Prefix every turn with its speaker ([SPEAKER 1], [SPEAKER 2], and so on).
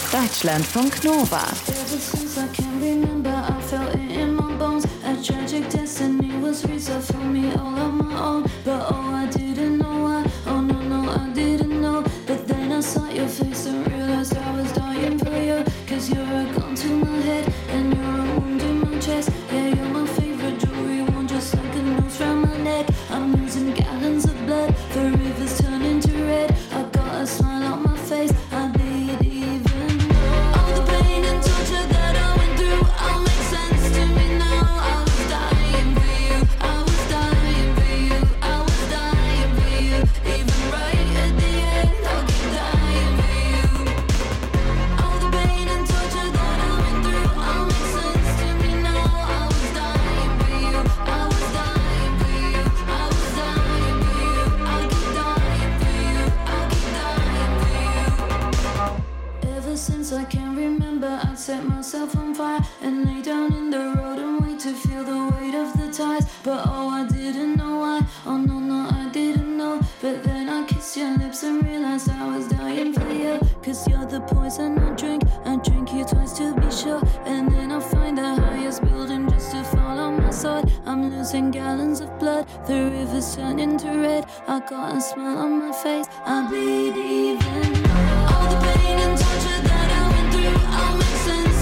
[SPEAKER 1] Deutschlandfunk Nova.
[SPEAKER 2] Ever since I can remember, I felt it in my bones. A tragic destiny was reserved for me all on my own. But oh, I didn't know why. Oh no, no, I didn't know. But then I saw your face and realized I was dying for you. Cause you're a gun to my head and you're a wound in my chest. Yeah, you're my favorite jewelry one, just like a noose round my neck. I'm losing gallons of blood, the rivers turning to red. I got a smile on my face, I bleed even though all the pain and torture that I went through all makes sense to me now. I was dying for you, I was dying for you, I was dying for you. Even right at the end, I'll keep dying for you. All the pain and torture that I went through all makes sense to me now. I was dying for you, I was dying for you, I was dying for you. I'll keep dying for you, I'll keep dying for you. Ever since I can remember, I'd set myself on fire and lay down in the road and wait to feel the weight of the tides. But oh, I didn't know why. Oh no, no, I didn't know. But then I kissed your lips and realized I was dying for you. Cause you're the poison I drink you twice to be sure. And then I find the highest building just to fall on my sword. I'm losing gallons of blood, the rivers turn into red. I got a smile on my face, I bleed even though all the pain and torture that I went through all makes sense